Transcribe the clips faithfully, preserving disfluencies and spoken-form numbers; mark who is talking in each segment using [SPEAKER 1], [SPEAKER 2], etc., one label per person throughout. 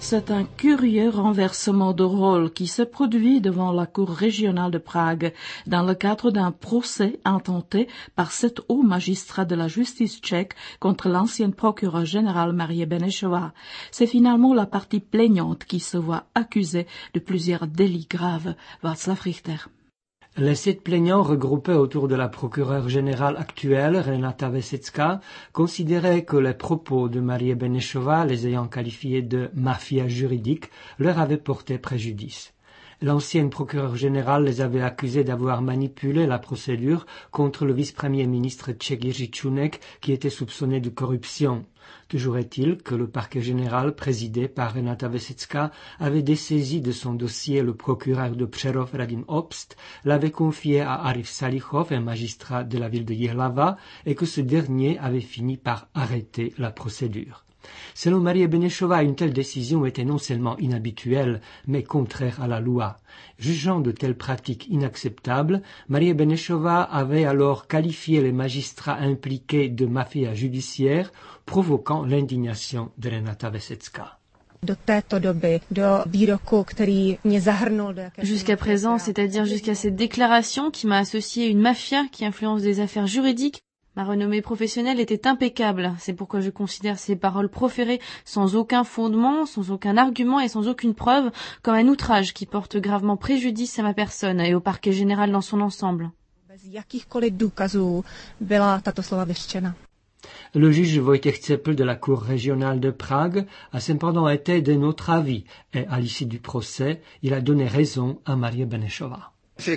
[SPEAKER 1] C'est un curieux renversement de rôle qui se produit devant la Cour régionale de Prague dans le cadre d'un procès intenté par sept hauts magistrats de la justice tchèque contre l'ancienne procureure générale Marie Benešová. C'est finalement la partie plaignante qui se voit accusée de plusieurs délits graves. Václav Richter.
[SPEAKER 2] Les sept plaignants regroupés autour de la procureure générale actuelle, Renata Vesecká, considéraient que les propos de Marie Benešová, les ayant qualifiés de mafia juridique, leur avaient porté préjudice. L'ancienne procureure générale les avait accusés d'avoir manipulé la procédure contre le vice-premier ministre tchèque Jiří Čunek, qui était soupçonné de corruption. Toujours est-il que le parquet général, présidé par Renata Vesecká, avait dessaisi de son dossier le procureur de Přerov Radim Obst, l'avait confié à Arif Salichov, un magistrat de la ville de Jihlava, et que ce dernier avait fini par arrêter la procédure. Selon Marie Benešová, une telle décision était non seulement inhabituelle, mais contraire à la loi. Jugeant de telles pratiques inacceptables, Marie Benešová avait alors qualifié les magistrats impliqués de mafia judiciaire, provoquant l'indignation de Renata Vesecká.
[SPEAKER 3] Jusqu'à présent, c'est-à-dire jusqu'à cette déclaration qui m'a associé à une mafia qui influence des affaires juridiques, ma renommée professionnelle était impeccable. C'est pourquoi je considère ces paroles proférées sans aucun fondement, sans aucun argument et sans aucune preuve comme un outrage qui porte gravement préjudice à ma personne et au parquet général dans son ensemble.
[SPEAKER 2] Le juge Wojciech Cepl de la Cour régionale de Prague a cependant été de notre avis et à l'issue du procès, il a donné raison à Marie Benešová.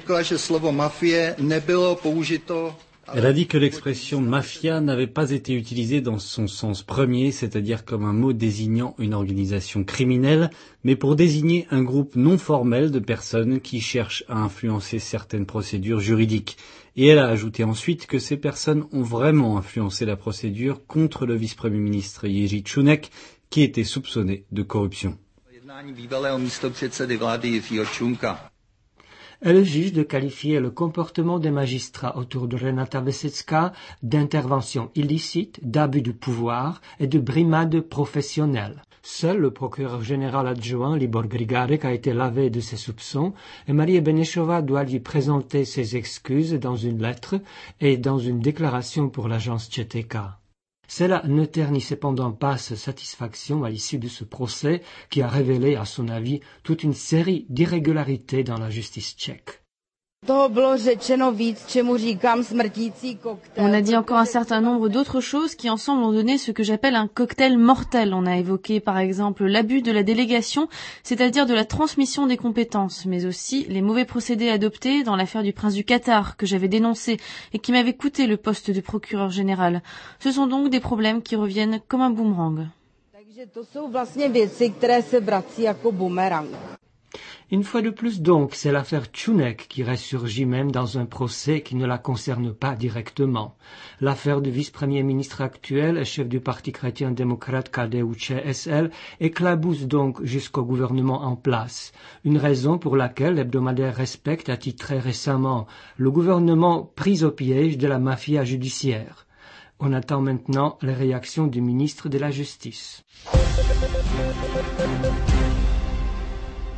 [SPEAKER 4] Elle a dit que l'expression mafia n'avait pas été utilisée dans son sens premier, c'est-à-dire comme un mot désignant une organisation criminelle, mais pour désigner un groupe non formel de personnes qui cherchent à influencer certaines procédures juridiques. Et elle a ajouté ensuite que ces personnes ont vraiment influencé la procédure contre le vice-premier ministre Jiří Čunek, qui était soupçonné de corruption.
[SPEAKER 2] Elle juge de qualifier le comportement des magistrats autour de Renata Vesecká d'intervention illicite, d'abus de pouvoir et de brimade professionnelle. Seul le procureur général adjoint Libor Grigarek a été lavé de ses soupçons et Marie Benešová doit lui présenter ses excuses dans une lettre et dans une déclaration pour l'agence Č T K. Cela ne ternit cependant pas sa satisfaction à l'issue de ce procès qui a révélé, à son avis, toute une série d'irrégularités dans la justice tchèque.
[SPEAKER 3] On a dit encore un certain nombre d'autres choses qui ensemble ont donné ce que j'appelle un cocktail mortel. On a évoqué par exemple l'abus de la délégation, c'est-à-dire de la transmission des compétences, mais aussi les mauvais procédés adoptés dans l'affaire du prince du Qatar que j'avais dénoncé et qui m'avait coûté le poste de procureur général. Ce sont donc des problèmes qui reviennent comme un boomerang.
[SPEAKER 2] Une fois de plus donc, c'est l'affaire Čunek qui ressurgit même dans un procès qui ne la concerne pas directement. L'affaire du vice-premier ministre actuel et chef du parti chrétien-démocrate K D U Č S L éclabousse donc jusqu'au gouvernement en place. Une raison pour laquelle l'hebdomadaire Respect a titré récemment « Le gouvernement pris au piège de la mafia judiciaire ». On attend maintenant les réactions du ministre de la Justice.